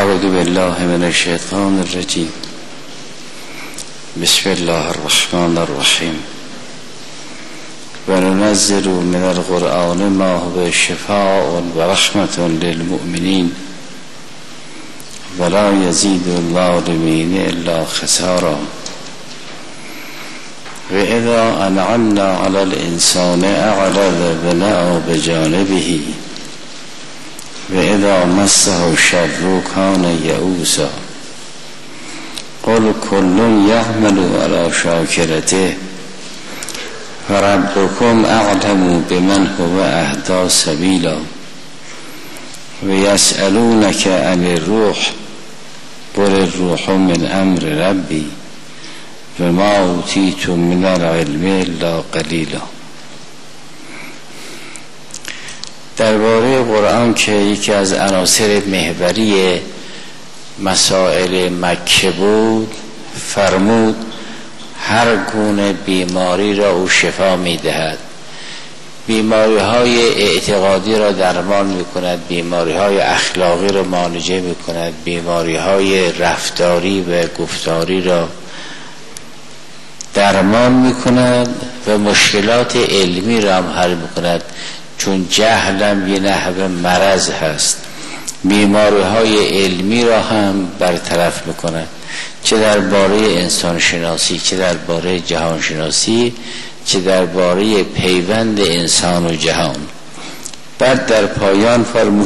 اعوذ بالله من الشیطان الرجیم. بسم الله الرحمن الرحیم. و ننزل من القرآن ما هو شفاء و رحمة للمؤمنین ولا یزید الظالمین الا خسارا. و اذا انعمنا علی الانسان اعرض ونأى بجانبه و اذا مسه الشر کان یئوسا. قل كل يعمل على شاكرته فربكم اعلم بمن هو اهدى سبيلا ويسألونك عن الروح قل الروح من امر ربي وما اوتيتم من العلم الا قليلا. درباره قرآن که یکی از عناصر محوری مسائل مکه بود، فرمود هر گونه بیماری را او شفا می دهد. بیماری های اعتقادی را درمان می کند، بیماری های اخلاقی را معالجه می کند، بیماری های رفتاری و گفتاری را درمان می کند و مشکلات علمی را هم حل می کند، چون جهلم یه نحو مرض هست. بیماری های علمی را هم برطرف میکنه، چه درباره انسان شناسی، چه درباره جهان شناسی، چه درباره پیوند انسان و جهان. بعد در پایان فرمود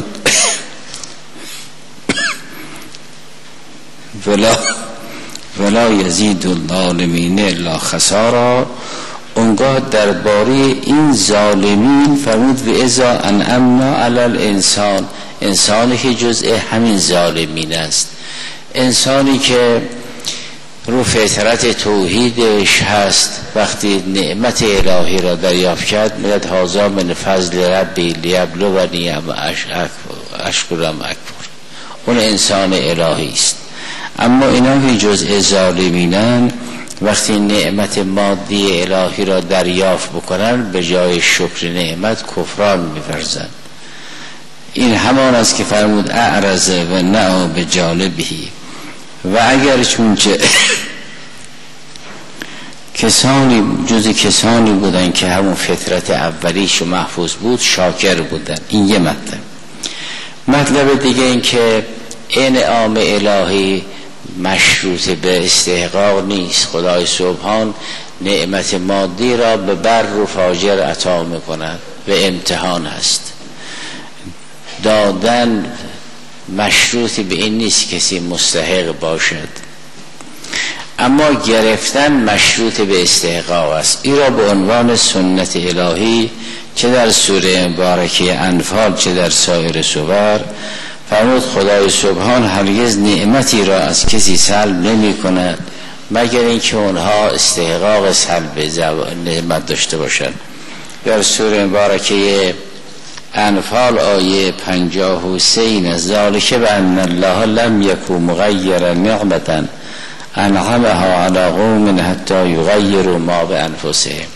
ولا یزید الظالمین الا خسارا. اونگاه درباره این ظالمین فرمود و اذا انعمنا علی الانسان، انسانی که جزء همین ظالمین است، انسانی که رو فطرت توحیدش هست، وقتی نعمت الهی را دریافت کرد میگه هذا من فضل ربی لیبلونی اشکرم اکبر. اون انسان الهی است. اما اینا که جزء ظالمینن وقتی نعمت مادی الهی را دریافت بکنن به جای شکر نعمت کفران می‌ورزند. این همان است که فرمود اعرض و نأى بجانبه. و اگر چونچه جز کسانی بودن که همون فطرت اولیش محفوظ بود شاکر بودن. این یه مطلب دیگه این که انعام الهی مشروط به استحقاق نیست. خدای سبحان نعمت مادی را به بر و فاجر عطا میکند و امتحان است. دادن مشروطی به این نیست کسی مستحق باشد، اما گرفتن مشروط به استحقاق است. این را به عنوان سنت الهی چه در سوره مبارکه انفال چه در سایر سور فرمود خدای سبحان هرگز نعمتی را از کسی سلب نمی کند مگر اینکه اونها استحقاق سلب نعمت داشته باشند. در سوره مبارکه انفال آیه 53 ذالک بأن الله لم یکن مغیرا نعمتا انعمها علی قوم حتی یغیروا ما بانفسهم.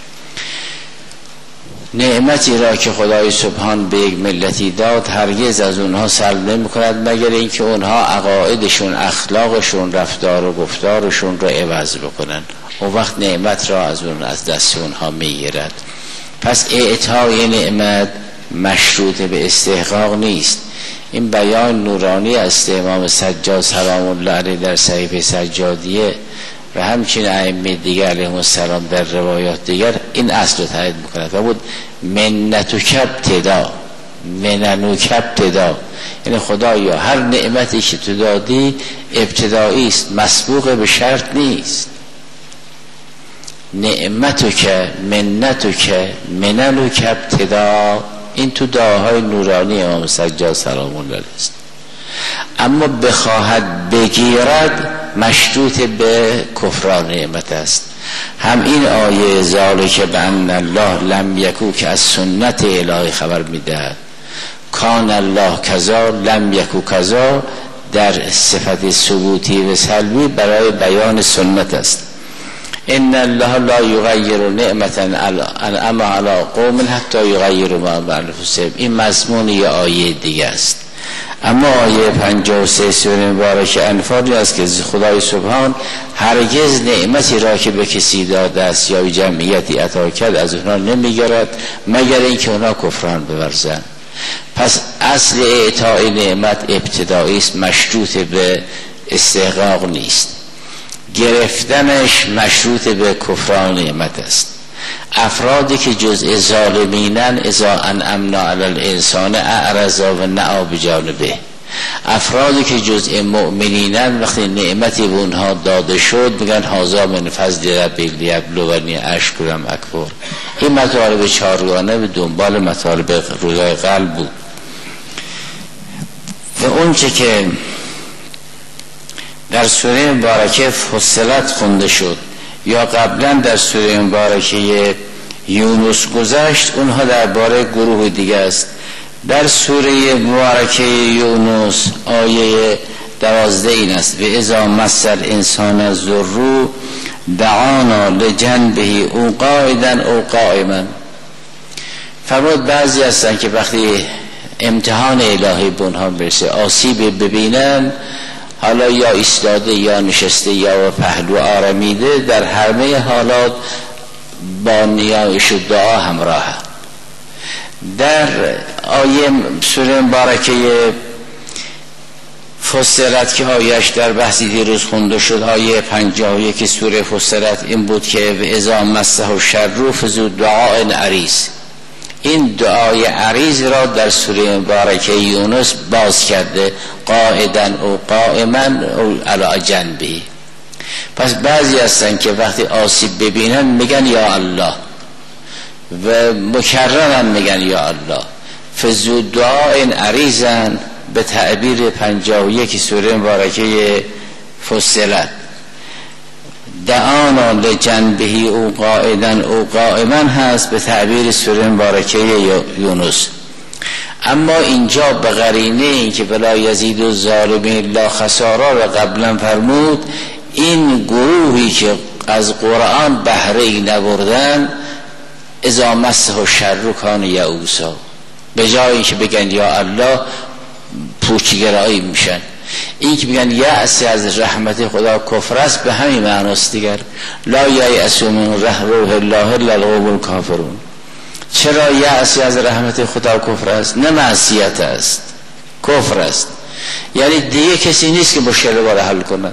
نعمتی را که خدای سبحان به یک ملتی داد هرگز از اونها سلب نمی کند مگر اینکه اونها عقایدشون، اخلاقشون، رفتار و گفتارشون را عوض بکنن. اون وقت نعمت را از دست اونها میگیرد. پس اعطای نعمت مشروط به استحقاق نیست. این بیان نورانی است امام سجاد سلام الله علیه در صحیفه سجادیه و همچنین ائمه دیگر علیهم السلام در روایات دیگر این اصل رو تایید میکنند. و بود منتک ابتدا، مننک ابتدا، یعنی خدایا هر نعمتی که تو دادی ابتدایی است، مسبوق به شرط نیست. نعمتک منتک مننک ابتدا، این تو دعاهای نورانی امام سجاد سلام الله علیه است. اما بخواهد بگیرد مشروط به کفران نعمت است. هم این آیه ذالک بأن الله لم یکن که از سنت الهی خبر میدهد، کان الله کذا لم یکن کذا در صفت ثبوتی و سلبی برای بیان سنت است. ان الله لا یغیر نعمتا انعم علی قوم حتی یغیروا ما بانفسهم. این مضمون یه آیه دیگه است. اما آیه 53 سوره مبارکه انفال است که خدای سبحان هرگز نعمتی را که به کسی داده است یا جمعیتی عطا کرد از اونها نمیگیرد مگر اینکه اونها کفران بورزند. پس اصل اعطای نعمت ابتدایی است، مشروط به استحقاق نیست، گرفتنش مشروط به کفران نعمت است. افرادی که جزء ظالمینن اذا انعمنا علی الانسان اعرض و نأى بجانبه، افرادی که جزء مؤمنینن وقتی نعمتی به اونها داده شد میگن هذا من فضل ربی لیبلونی اشکرم اکفر. این مطالب چارگانه به دنبال مطالب روزای قلب بود و اونچه که در سوره مبارکه فصلت خونده شد یا قبلا در سوره مبارکه یونس گذشت اونها درباره گروه دیگه است. در سوره مبارکه یونس آیه 12 این است: و اذا مس الانسان الضر دعانا لجنبه او قاعدا او قائما. فرمود بعضی هستن که وقتی امتحان الهی به اونها برسه آسیب ببینن، حالا یا ایستاده یا نشسته یا پهلو آرمیده، در همه حالات با نیایش و دعا همراه. در آیه سوره مبارکه فصلت که آیهش در بحثی دیروز خونده شد، آیه 51 سوره فصلت این بود که و اذا مسه الشر فذو دعاء عریض. این دعای عریض را در سوره مبارکه یونس باز کرده، قاعدا او قائما او علی جنبه. پس بعضی هستن که وقتی آسیب ببینن میگن یا الله و مکررن میگن یا الله. فذو دعاء عریضن به تعبیر 51 سوره مبارکه فصلت، دعانا لجنبه او قاعدا او قائما هست به تعبیر سوره مبارکه یونس. اما اینجا به قرینه این که بلا یزید الظالمین الا خسارا را قبلا فرمود، این گروهی که از قرآن بهره ای نبردن اذا مسه الشر کان یئوسا، به جای اینکه بگن یا الله پوچگرایی میشن. این که میگن یأس از رحمت خدا کفر است به همین معناست دیگر. لا یأس من روح الله الا القوم الکافرون. چرا یأس از رحمت خدا کفر است؟ نه معصیت است، کفر است. یعنی دیگه کسی نیست که مشکل رو حل کنه.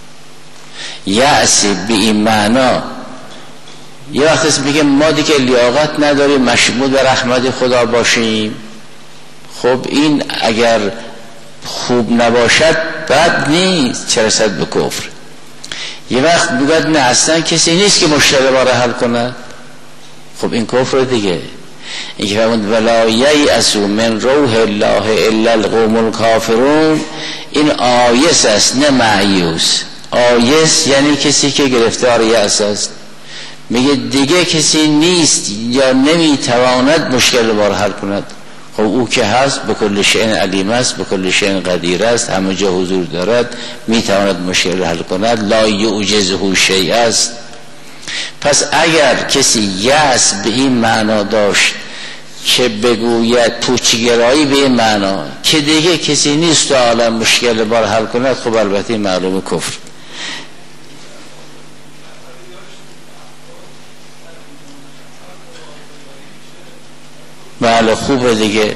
یأس به این معنا یه وقت میگه ما دیگه لیاقت نداریم مشمول به رحمت خدا باشیم. خب این اگر خوب نباشد بد نیست، چه رسد به کفر. یه وقت میگه نه اصلا کسی نیست که مشکل ما رو حل کنه، خب این کفر دیگه. این که فرمود ولا یأس من روح الله الا القوم الکافرون، این آیس است نه معیوس. آیس یعنی کسی که گرفتار یأس است، میگه دیگه کسی نیست یا نمیتواند مشکل ما رو حل کند. خب او که هست به کل شیء علیم است، به کل شیء قدیر است، همه جا حضور دارد، میتواند مشکل رو حل کند. لا یعجزه شیء است. پس اگر کسی یأس به این معنا داشت که بگوید پوچگرایی به این معنا که دیگه کسی نیست تو عالم مشکل ما رو حل کند، خب البته معلوم کفر. بله خوبه دیگه.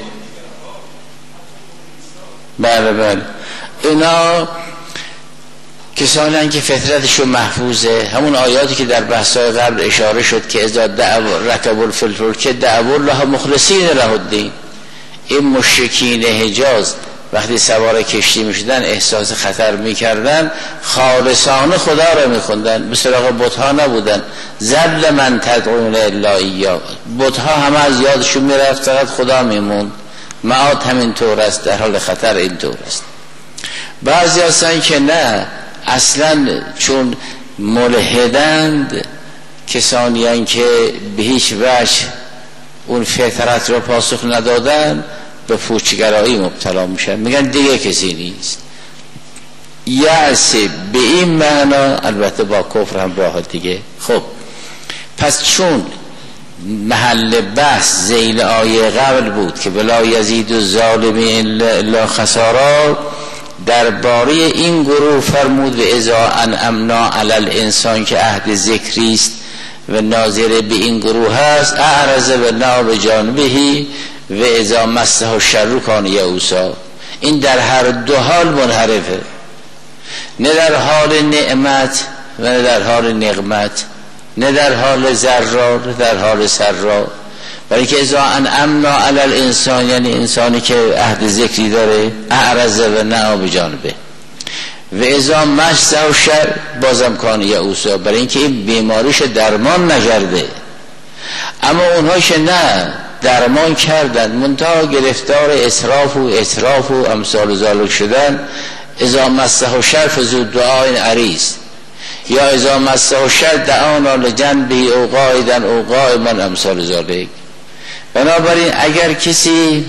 بله اینا کسانی هستند که فطرتشون محفوظه. همون آیاتی که در بحث‌های قبل اشاره شد که اذا رکبوا الفلک دعوا الله مخلصین له الدین. این مشرکین حجاز وقتی سوار کشتی میشدن احساس خطر میکردن، خالصانه خدا را میخوندن، به سراغ بت‌ها نبودن. ذل من تدعون الا ایا، بت‌ها همه از یادشون میرفت، فقط خدا میموند. معاد همین طور است، در حال خطر این طور است. بعضی هستن که نه، اصلا چون ملحدند، کسانی هستند که به هیچ وجه اون فطرت را پاسخ ندادن، به پوچگرایی مبتلا میشن، میگن دیگه کسی نیست. یأس به این معنا البته با کفر هم راه دیگه. خب پس چون محل بحث ذیل آیه قبل بود که بلا یزید الظالمین الا خسارا، درباره این گروه فرمود و اذا انعمنا علی الانسان که عهد ذکری است و ناظر به این گروه هست، اعرض و نا به جانبهی و اذا مسه الشر کان یئوسا. این در هر دو حال منحرفه، نه در حال نعمت و نه در حال نقمت، نه در حال ضرا نه در حال سرا. برای که اذا انعمنا علی الانسان یعنی انسانی که عهد ذکری داره، اعرض و نا به جانبه، و اذا مسه الشر بازم کان یئوسا، برای اینکه این بیماریش درمان نکرده. اما اونها که نه درمان کردن منتها گرفتار اسراف و اطراف و امثال ذالک شدن، اذا مسه الشر فذو دعاء عریض، یا اذا مسه الشر دعانا لجنبه او قاعدا او قائما امثال ذالک. بنابراین اگر کسی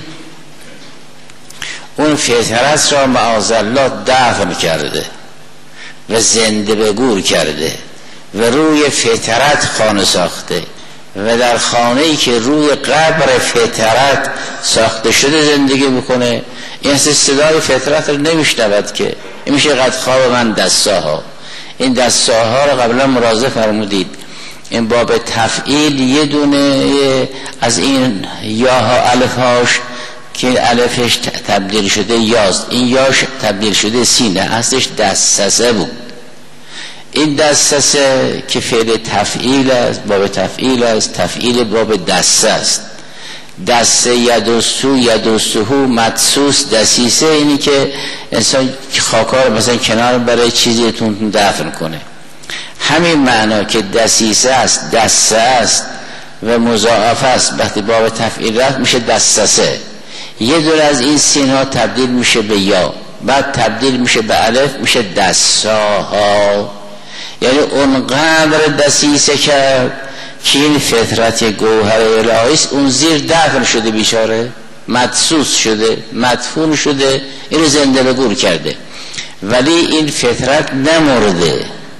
اون فطرت را معاذالله دفن کرده و زنده به گور کرده و روی فطرت خانه ساخته و در خانه‌ای که روی قبر فطرت ساخته شده زندگی بکنه، این صدای فطرت رو نمیشنود که. این میشه قد خواب من دستاها. این دستاها رو قبلا مراجعه فرمودید، این باب تفعیل یه دونه از این یاها الفهاش که الفش تبدیل شده یاست، این یاش تبدیل شده سینه، اصلش دستسه بود. این دستسه که فعل تفعیل است، باب تفعیل است، تفعیل باب دسته است. دسته یدوسو یدوسوهو مدسوس دسیسه، اینی که انسان خاکار مثلا کنار برای چیزی تون دفن کنه. همین معنا که دسیسه است، دسته است و مضاعف است، وقتی باب تفعیل است میشه دستسه. یه دور از این سین ها تبدیل میشه به یا، بعد تبدیل میشه به الف، میشه دستاها. یعنی اونقدر دسیسه کرد که این فطرت گوهر الهی است، اون زیر دفن شده، بیچاره مدسوس شده، مدفون شده، اینو زنده به گور کرده. ولی این فطرت نمرده،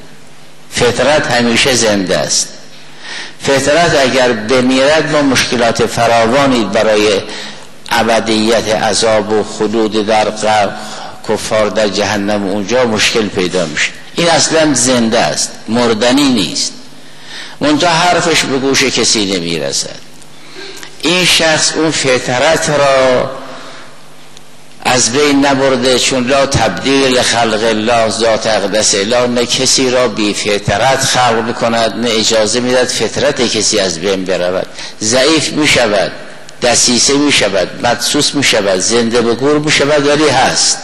فطرت همیشه زنده است. فطرت اگر بمیرد ما مشکلات فراوانی برای ابدیت عذاب و خلود در کفار در جهنم اونجا مشکل پیدا میشه. این اصلا زنده است، مردنی نیست، منتها حرفش به گوش کسی نمیرسد. این شخص اون فطرت را از بین نبرده، چون لا تبدیل خلق الله ذات اقدس الله، نه کسی را بی فطرت خلق میکند نه اجازه میداد فطرت کسی از بین برود. ضعیف میشود، دسیسه میشود، مدسوس میشود، زنده به گور میشود، ولی هست.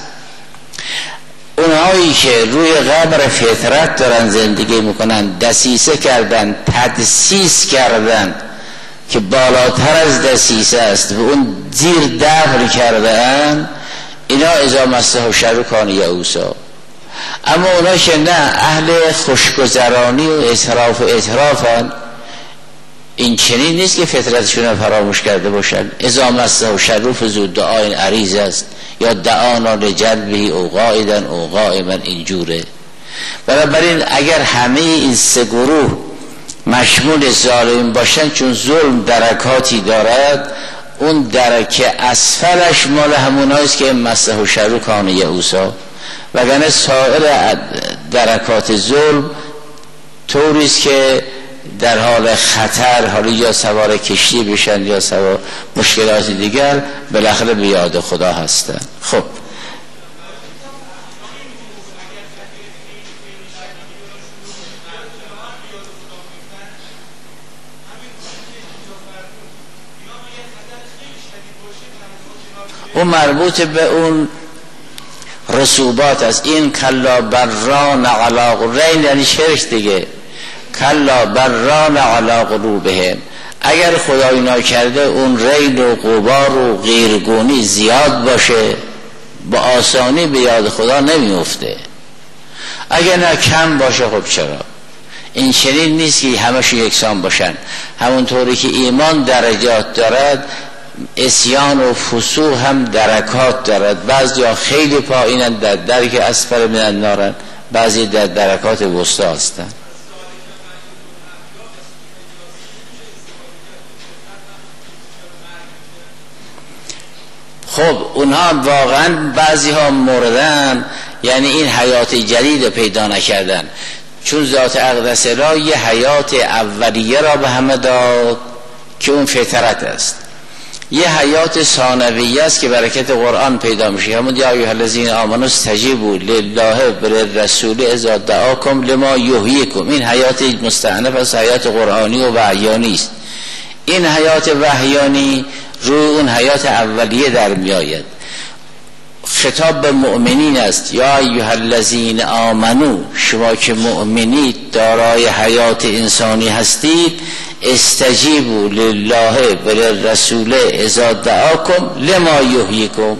اونهایی که روی قبر فطرت دارن زندگی میکنن، دسیسه کردن، تدسیس کردن که بالاتر از دسیسه است و اون زیر دفن کردن، اینا اذا مسه الشر کان یئوسا. اما اونا که نه اهل خوشگذرانی و اسراف و اطرافن، این چنین نیست که فطرتشون رو فراموش کرده باشن. اذا مسه الشر فذو دعاء عریض است، یا دعانا لجنبه او قاعدا او قائما، اینجوره. بنابراین اگر همه این سه گروه مشمول ظالم باشن، چون ظلم درکاتی دارد، اون درک اسفلش مال همونایست که مسه الشر کان یئوسا، وگرنه سایر درکات ظلم طوریست که در حال خطر، حالا یا سوار کشتی بشن یا سوار مشکلات دیگر، بالاخره به یاد خدا هستن. خب اون مربوط به اون رسوبات است. این کلا بران علی قلوبهم، یعنی شرک دیگه. کلا بران علی قلوبهم، اگر خدای ناکرده اون ریل و غبار و غیرگونی زیاد باشه، با آسانی به یاد خدا نمیفته. اگر نه کم باشه، خب چرا؟ این چنین نیست که همش یکسان باشن. همونطوری که ایمان درجات دارد، عصیان و فسوق هم درکات دارد. بعضی ها خیلی پایینن، در درک اسفل من النار، بعضی در درکات وسطا هستن. خب اونها واقعا بعضی ها مردن، یعنی این حیات جدید پیدا نکردن، چون ذات اقدس را یه حیات اولیه را به همه داد که اون فطرت است، یه حیات ثانویه است که برکت قرآن پیدا میشه. همون یا ایها الذین آمنوا استجیبوا لله وللرسول اذا دعاکم لما یحییکم، این حیات مستأنف است، حیات قرآنی و وحیانی است. این حیات وحیانی روی اون حیات اولیه در می آید. خطاب به مؤمنین است، یا ایها الذین آمنو، شما که مؤمنید دارای حیات انسانی هستید، استجیبوا لله وللرسول اذا دعاکم لما یحییکم.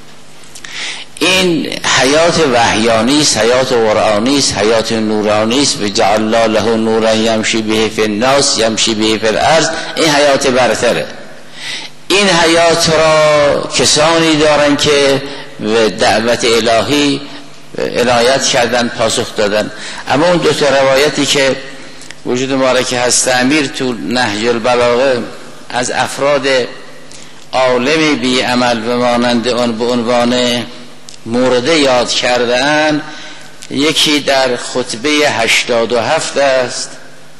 این حیات وحیانی است، حیات قرآنی است، حیات نورانی است. وجعلنا له نورا یمشی به فی الناس یمشی به فی الارض. این حیات برتره. این حیات را کسانی دارن که به دعوت الهی عنایت کردن، پاسخ دادن. اما اون دو تا روایتی که وجود مبارک هست امیر تو نهج البلاغه از افراد عالم بی عمل و مانند آن به عنوان مورده یاد کردن، یکی در خطبه 87 است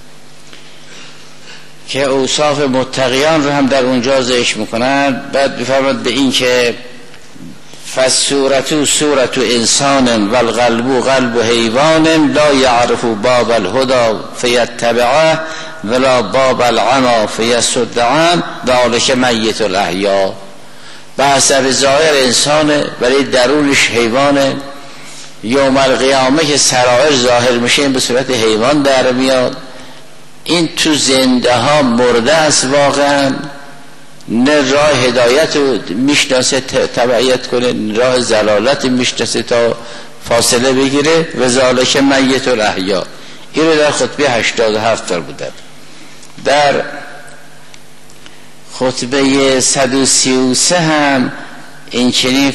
که اوصاف متقیان رو هم در اونجا ذکر میکنن. بعد بفرماد به این که فالصورة صورة انسان والقلب قلب حیوان لا يعرف باب الهدى فیتبعه ولا باب العمی فیصد عنه ذلک میت الاحیاء. بحث ظاهر انسانه ولی درونش حیوانه. یوم القیامه که سرائر ظاهر میشه این به صورت حیوان در میاد. این تو زنده ها مرده است واقعا، نه راه هدایت رو میشناسه تبعیت کنه، نه راه زلالت میشناسه تا فاصله بگیره. و ذالک میت الاحیاء. این رو در خطبه 87 بودن. در خطبه 133 هم این چنین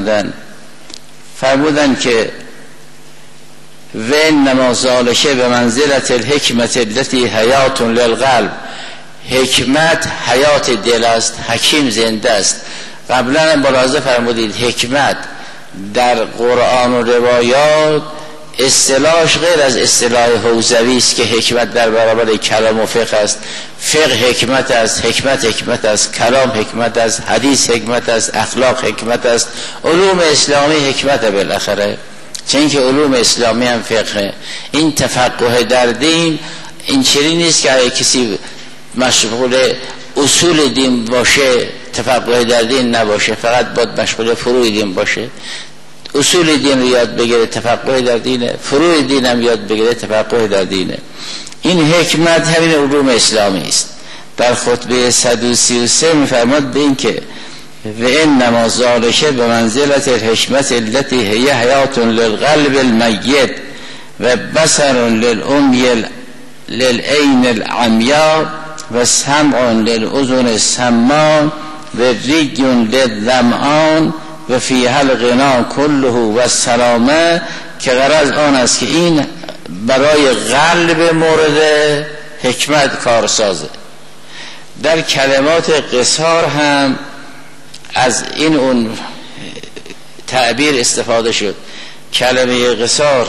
فرمودن که و انما ذالک به منزلت الحکمت التي حیات للقلب. حکمت حیات دل است، حکیم زنده است. قبلا ملاحظه فرمودید حکمت در قرآن و روایات اصطلاحش غیر از اصطلاح حوزوی است که حکمت در برابر کلام و فقه است. فقه حکمت است، حکمت است، کلام حکمت است، حدیث حکمت است، اخلاق حکمت است، علوم اسلامی حکمت بالاخره، چون که علوم اسلامی هم فقه. این تفقه در دین این چیزی نیست که کسی مشغول اصول دین باشه تفقه در دین نباشه، فقط باید مشغول فروع دین باشه. اصول دین رو یاد بگیره تفقه در دینه، فروع دین هم یاد بگیره تفقه در دینه. این حکمت همین علوم اسلامی است. در خطبه 133 میفرماد به این که و انما ذالک به منزلت الحکمت التي هی حیات للقلب المیت و بصر للعمی للعین العمیاء و سمع للاذن السماع و ریگ للظمآن و فیها الغنا کله و السلامه. که غرض آن است که این برای قلب مورد حکمت کارسازه. در کلمات قصار هم از این اون تعبیر استفاده شد. کلمه قصار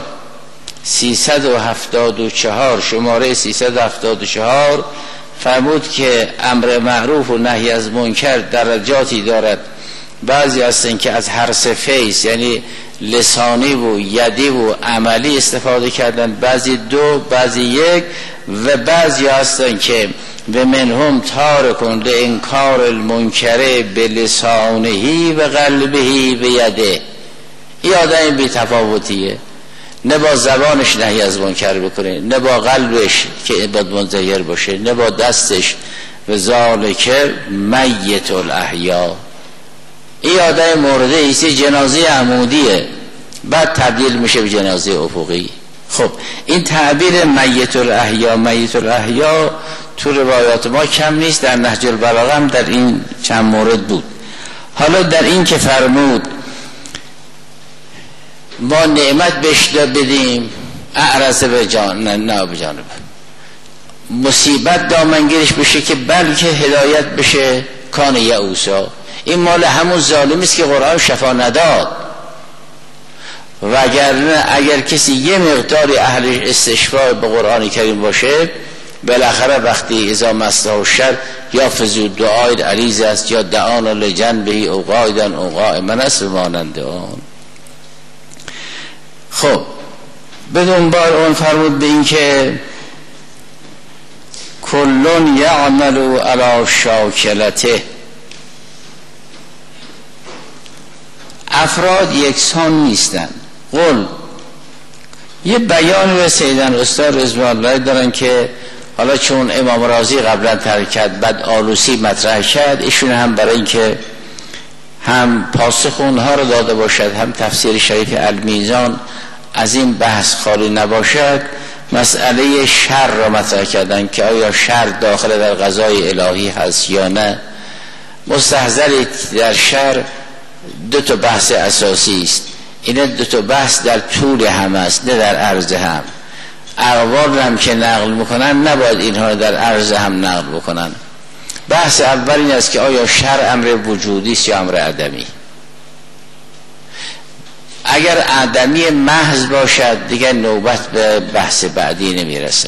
374 شماره 374 فرمود که امر معروف و نهی از منکر درجاتی دارد. بعضی هستن که از هر سه فیض یعنی لسانی و یدی و عملی استفاده کردن، بعضی دو، بعضی یک، و بعضی هستن که به منهم تارکن لانکار المنکر بلسانهی و قلبهی و یده. این آدم بی تفاوتیه، نه با زبانش نهی از منکر بکنه، نه با قلبش که باید منزجر باشه، نه با دستش. و ذالک میت الاحیاء. این آدم مورده ایسی جنازه عمودیه، بعد تبدیل میشه به جنازه افقی. خب این تعبیر میت الاحیاء تو روایات ما کم نیست، در نهج البلاغه هم در این چند مورد بود. حالا در این که فرمود ما نعمت بهش بدیم اعرض به جانب مصیبت دامنگیرش بشه که بلکه هدایت بشه کان یعوسا. این مال همون ظالمی است که قرآن شفا نداد. و اگر کسی یه مقداری اهل استشفاء به قرآن کریم باشه، بالاخره وقتی اذا مسه الشر یا فزو دعای عریض است یا دعان لجنبه او قائدا او قائما است مانند آن. خب بدون بار اون فرمود به این که کلون یعمل علی شاکلته، افراد یکسان نیستن. قل یه بیان و سیدن استاد رضوان الله دارن که حالا چون امام رازی قبلا ترک کرد بعد آلوسی مطرح کرد، ایشون هم برای اینکه هم پاسخ اونها رو داده باشد هم تفسیر شریف المیزان از این بحث خالی نباشد، مسئله شر را مطرح کردن که آیا شر داخل در قضای الهی هست یا نه. مستحضر در شر دو تا بحث اساسی است. این دو تا بحث در طول هم است نه در عرض هم. اقوال هم که نقل میکنن نباید اینها رو در عرض هم نقل بکنن. بحث اول این است که آیا شر امر وجودی است یا امر عدمی. اگر عدمی محض باشد دیگر نوبت به بحث بعدی نمیرسد.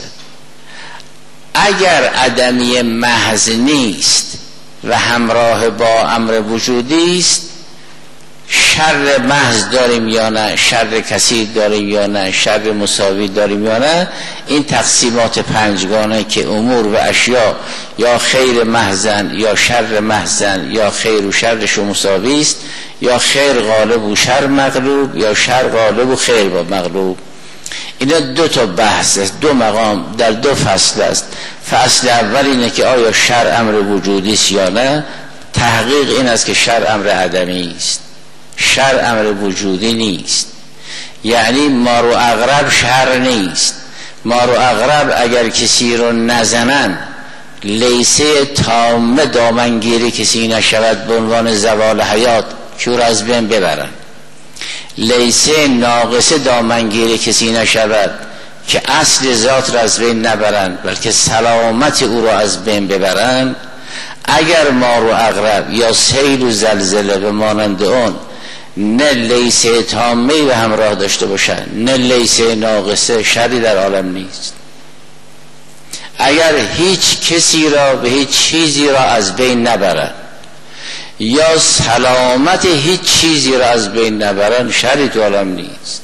اگر عدمی محض نیست و همراه با امر وجودی است، شر محض داریم یا نه، شر کثیر داریم یا نه، شر مساوی داریم یا نه، این تقسیمات پنجگانه که امور و اشیاء یا خیر محضن یا شر محضن یا خیر و شرش مساوی است، یا خیر غالب و شر مغلوب یا شر غالب و خیر با مغلوب. اینا دو تا بحث است، دو مقام در دو فصل است. فصل اول اینه که آیا شر امر وجودی است یا نه. تحقیق این است که شر امر عدمی است، شر امر وجودی نیست. یعنی مار و عقرب شر نیست. مار و عقرب اگر کسی رو نزنن لیسه تامه دامنگیری کسی نشود به عنوان زوال حیات که او را از بین ببرن، لیسه ناقصه دامنگیری کسی نشود که اصل ذات را از بین نبرن بلکه سلامت او را از بین ببرن. اگر مار و عقرب یا سیل و زلزله به مانند اون نه لیسه تامه به همراه داشته باشن نه لیسه ناقصه، شری در عالم نیست. اگر هیچ کسی را به هیچ چیزی را از بین نبرن یا سلامت هیچ چیزی را از بین نبرن، شری تو عالم نیست.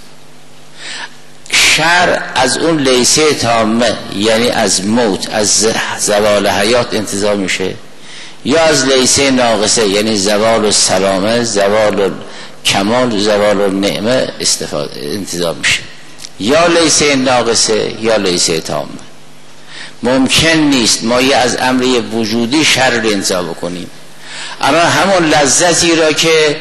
شر از اون لیسه تامه یعنی از موت، از زوال حیات انتظار میشه، یا از لیسه ناقصه یعنی زوال و سلامه، زوال کمال، زوال و نعمه انتظار میشه. یا لیسه ناقصه یا لیسه تامه. ممکن نیست ما از امر وجودی شر رو انتظار بکنیم. اما همون لذتی را که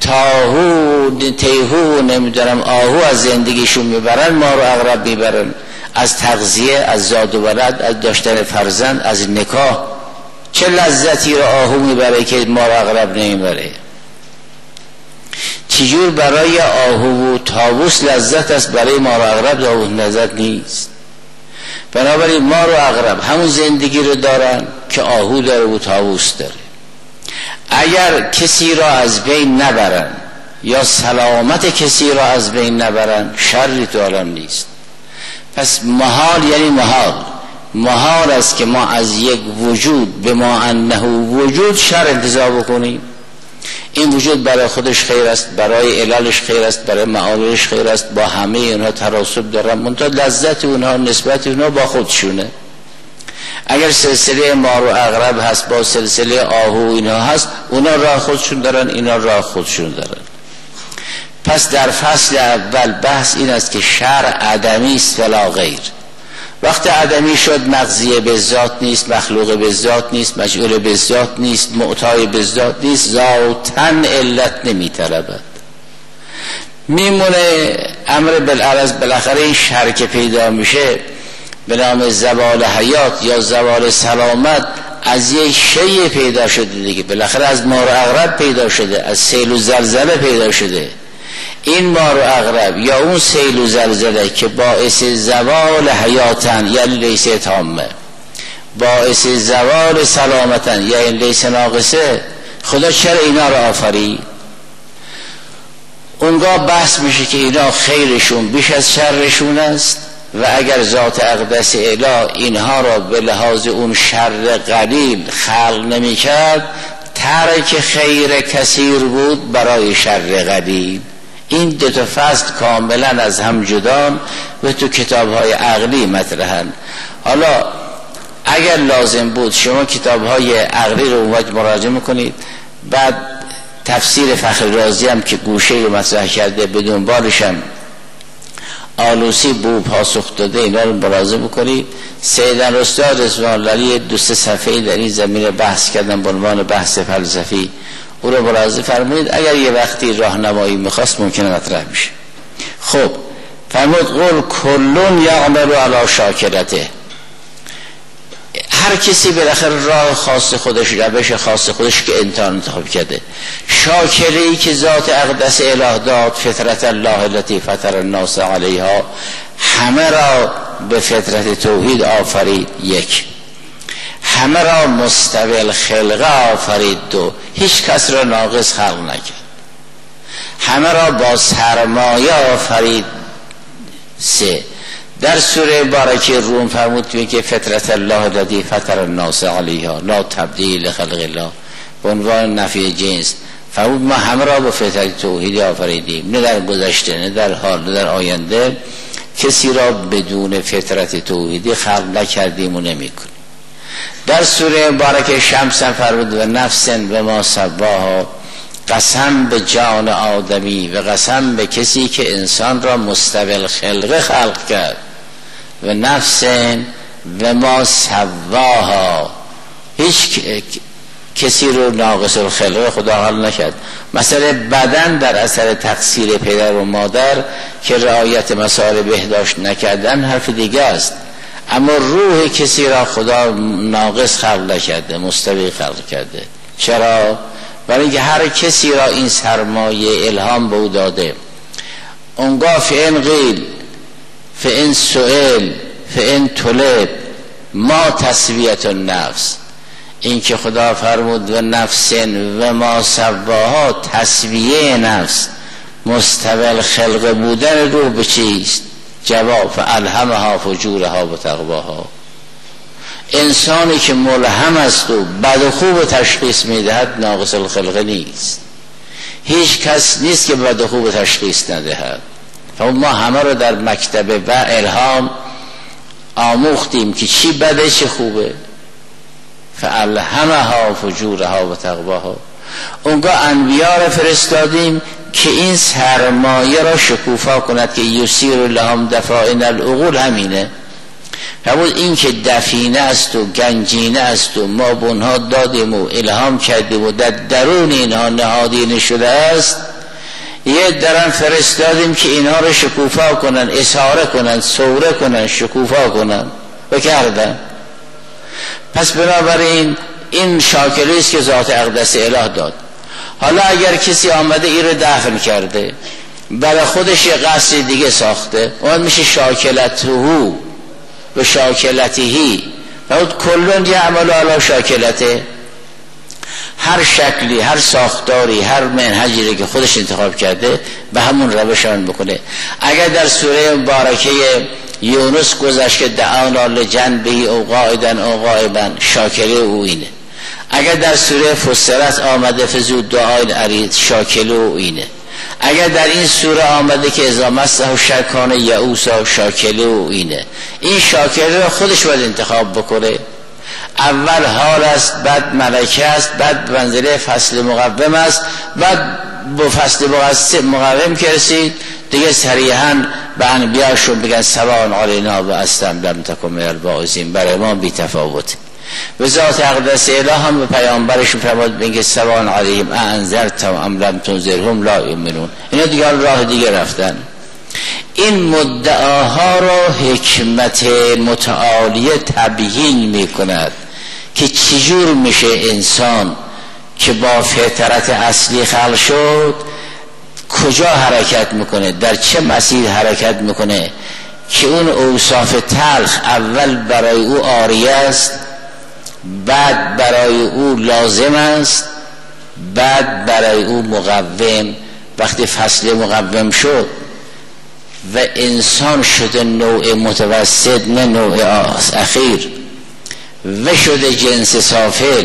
تیهو نمیدارم آهو از زندگیشون میبرن، ما رو اغرب میبرن. از تغذیه، از زاد و ولد، از داشتن فرزند، از نکاح، چه لذتی را آهو میبره که ما رو اغرب نمیبره؟ چجور برای آهو و طاووس لذت است، برای ما رو اغرب طاووس لذت نیست. بنابراین ما رو اغرب همون زندگی رو دارن که آهو داره و طاووس داره. اگر کسی را از بین نبرن یا سلامت کسی را از بین نبرن، شری تو عالم نیست. پس محال یعنی محال است که ما از یک وجود به ما انه وجود شر انتظار بکنیم. این وجود برای خودش خیر است، برای علالش خیر است، برای معالش خیر است، با همه اونها تناسب دارن، منتها لذت اونها نسبت اونها با خودشونه. اگر سلسله مار و عقرب هست با سلسله آهو اینها هست، اونا راه خودشون دارن، اینا راه خودشون دارن. پس در فصل اول بحث این است که شر عدمی است ولا غیر. وقت عدمی شد مغزیه به ذات نیست، مخلوق به ذات نیست، مجعول به ذات نیست، معطای به ذات نیست، ذاتن علت نمیطلبد. میمونه امر بالعرض. بالاخره این شر که پیدا میشه به نام زوال حیات یا زوال سلامت از یک شیء پیدا شده دیگه. بالاخره از مار و عقرب پیدا شده، از سیل و زلزله پیدا شده. این مار و عقرب یا اون سیل و زلزله که باعث زوال حیاتن یعنی لیسه تامه، باعث زوال سلامتن یعنی لیسه ناقصه، خدا چرا اینا رو آفرید؟ اونگاه بحث میشه که اینا خیرشون بیش از شرشون است و اگر ذات اقدس اله اینها را به لحاظ اون شر قلیل خلق نمی کرد، ترک خیر کثیر بود برای شر قلیل. این دو تا فصل کاملا از هم جدان و تو کتاب‌های عقلی مطرحن. حالا اگر لازم بود شما کتاب‌های عقلی رو اونوقت مراجعه میکنید، بعد تفسیر فخر رازی هم که گوشه رو مطرح کرده بدون بالش هم آلوسی بو پاسخ داده، اینا رو مراجعه بکنید. سید الاستاد رضوان الله دو سه صفحه در این زمینه بحث کردن به عنوان بحث فلسفی، او رو مراجعه فرمایید. اگر یه وقتی راهنمایی میخواست ممکنه مطرح میشه. خب فرمود قول کلون یعمل علی شاکلته، هر کسی بالاخره راه خاص خودش، روش خاص خودش که انتخاب کرده. شاکله‌ای که ذات اقدس اله داد، فطرت الله التي فطر الناس علیها، همه را به فطرت توحید آفرید. یک، همه را مستوی الخلقه آفرید. دو، هیچ کس را ناقص خلق نکرد. همه را با سرمایه آفرید. سه، در سوره بارکه روم فرمود که فطرت الله الذی فطر الناس علیها لا تبدیل لخلق الله، به عنوان نفی جنس فرمود ما همه را به فطرت توحید آفریدیم، نه در گذشته نه در حال نه در آینده کسی را بدون فطرت توحیدی خلق نکردیم و نمیکنیم. در سوره بارکه شمس فرمود و نفس و ما سواها، قسم به جان آدمی و قسم به کسی که انسان را مستوی الخلقه خلق کرد، و نفس و ما سواها، هیچ کسی رو ناقص الخلقه خدا حال نکرد. مثلا بدن در اثر تقصیر پدر و مادر که رعایت مسائل بهداشت نکردن حرف دیگه است، اما روح کسی را خدا ناقص خلق نکرده، مستوی خلق کرده. چرا؟ برای اینکه هر کسی را این سرمایه الهام به او داده. اونگاه فئن قیل فئن سئل فئن طلب ما تسویت النفس، این که خدا فرمود و نفس و ما سواها، تسویه نفس، مستوی الخلق بودن روح به چیست؟ جواب فالهمها فجورها و تقواها. انسانی که ملهم است و بد و خوب تشخیص میدهد ناقص الخلقه نیست. هیچ کس نیست که بد و خوب تشخیص ندهد. ما همه رو در مکتب و الهام آموختیم که چی بده چی خوبه. فالهمها فجورها و تقواها. اونگاه انبیا را فرستادیم که این سرمایه را شکوفا کند که یسیر لهم دفائن العقول. همینه فرمود این که دفینه است و گنجینه است و ما به اونها دادیم و الهام کردیم و در درون اینها نهادینه شده است، یه درن فرستادیم که اینها رو شکوفا کنن، اساره کنن، سوره کنن، شکوفا کنن و کردن. پس بنابراین این شاکلی است که ذات اقدس اله داد. حالا اگر کسی آمده این رو دفن کرده، برای خودش یه قصر دیگه ساخته، اون میشه شاکلتهو و شاکلتهی. فرمود کلون یعمل علی شاکلته، هر شکلی، هر ساختاری، هر منهجی که خودش انتخاب کرده به همون روش عمل بکنه. اگر در سوره مبارکه یونس گذشت که دعانا لجنبه او قائدا او غائبا، شاکله او اینه. اگر در سوره فصلت آمده فزود دعای عرید، شاکله او اینه. اگر در این سوره آمده که اذا مسه شکان یعوسا، شاکله او اینه. این شاکله رو خودش باید انتخاب بکنه. اول حال است، بعد ملکه است، بعد منزله فصل مقوم است، بعد با فصل مقوم که رسید دیگه صریحاً به انبیاشون بگن سواء علینا و استم لم تکن من الواعظین، برای ما بی تفاوت. و ذات اقدس اله هم به پیامبرشون فرمود بگه سواء علیهم انذرتهم ام لم تنذرهم لا یؤمنون. اینا دیگه راه دیگه رفتن. این مدعاها را حکمت متعالیه تبیین میکند که چجور میشه انسان که با فطرت اصلی خلق شد کجا حرکت میکنه، در چه مسیر حرکت میکنه که اون اوصاف تلخ اول برای او عاریه است، بعد برای او لازم است بعد برای او مقوم، وقتی فصل مقوم شد و انسان شده نوع متوسط نه نوع اخیر و شده جنس سافل،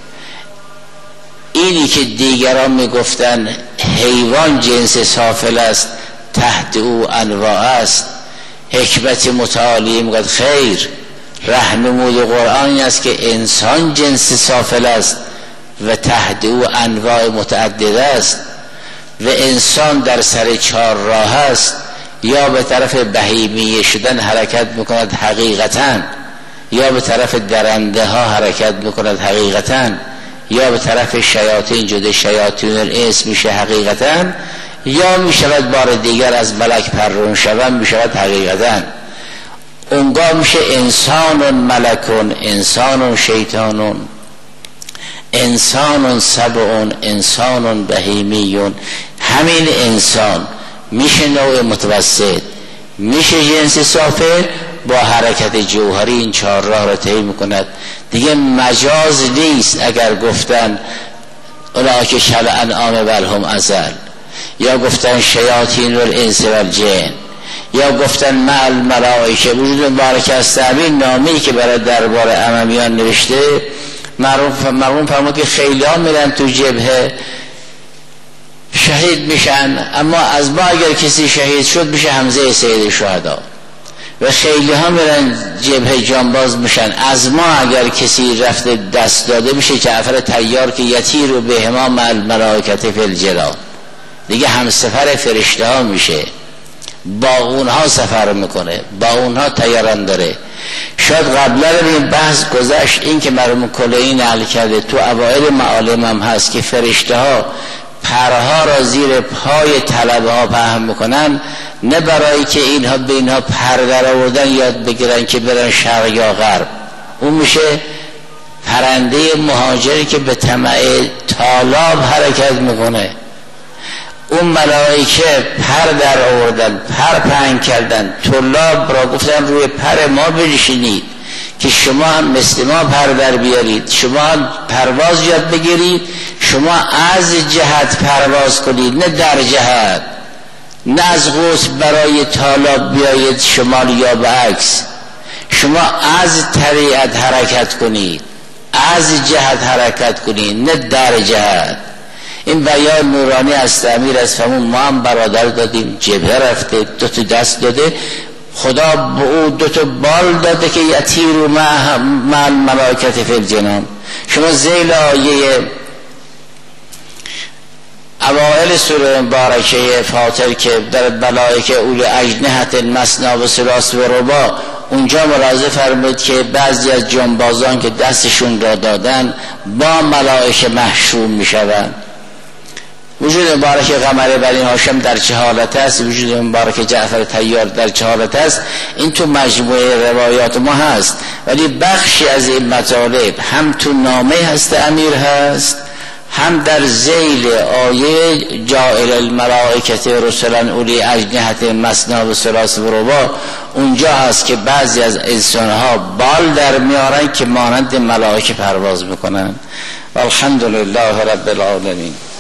اینی که دیگران میگفتن حیوان جنس سافل است تحت او انواع است، حکمت متعالی میگوید خیر، راهنمود قرآن است که انسان جنس سافل است و تحت او انواع متعدد است و انسان در سر چهار راه است، یا به طرف بهیمیه شدن حرکت میکند حقیقتاً، یا به طرف درنده ها حرکت میکند حقیقتاً، یا به طرف شیاطین جده شیاطین الانس میشه حقیقتاً، یا میشود بار دیگر از ملک پرون شوند میشود حقیقتاً. اونگاه میشه انسان ملکون، انسان شیطانون، انسان سبعون، انسان بهیمیون. همین انسان میشه نوع متوسط، میشه جنس سافل، با حرکت جوهری این چهار راه را طی میکند. دیگه مجاز نیست اگر گفتن اولئک کالانعام بل هم اضل، یا گفتن شیاطین الانس والجن، یا گفتن مع الملائکه. وجود مبارک است همین نامی که برای دربار امویان نوشته، مرحوم فرمود که خیلی ها میرن تو جبهه شهید میشن، اما از ما اگر کسی شهید شد میشه حمزه سید شهدا، و خیلی ها میرن جبهه جانباز میشن، از ما اگر کسی رفته دست داده میشه جعفر طیار که یطیر و بهما مع الملائکه فی الجنان، دیگه همسفر فرشته ها میشه، با اونها سفر میکنه، با اونها طیران داره. شاید قبلا این بحث گذشت، این که مرحوم کلینی نقل کرده تو اوائل معالم هم هست که فرشته ها پرها را زیر پای طلبه ها پهن میکنن، نه برای که اینها به اینها پر در آوردن یاد بگیرن که برن شرق یا غرب. اون میشه پرنده مهاجری که به طمع طالاب حرکت میکنه. اون ملائکه پر در آوردن، پر پهن کردن، طلاب را گفتن روی پر ما بنشینید که شما هم مثل ما پر در بیارید، شما هم پرواز یاد بگیرید، شما از جهت پرواز کنید نه در جهت، نه از قوس برای طالاب بیایید شمال یا به عکس، شما از طریقت حرکت کنید، از جهت حرکت کنید نه در جهت. این بیان نورانی از تعمیر از فهمون ما هم برادر دادیم، جبهه رفته، دو تا دست داده، خدا به او دو تا بال داده که یطیر و مع الملائکه فی الجنان. شما ذیل آیه اوائل سوره مبارکه فاطر که در ملائکه اول اجنحه مثنی و ثلاث و رباع، اونجا ملاحظه فرمود که بعضی از جانبازان که دستشون را دادن با ملائکه محشور میشوند. وجود مبارک قمر بنی هاشم در چه حالت است، وجود مبارک جعفر طیار در چه حالت است، این تو مجموعه روایات ما هست، ولی بخشی از این مطالب هم تو نامه هست امیر هست، هم در ذیل آیه جاعل الملائکه رسلا اولی اجنحه مثنی و ثلاث و رباع اونجا هست که بعضی از انسانها بال در میارن که مانند ملائکه پرواز میکنن. والحمدلله رب العالمین.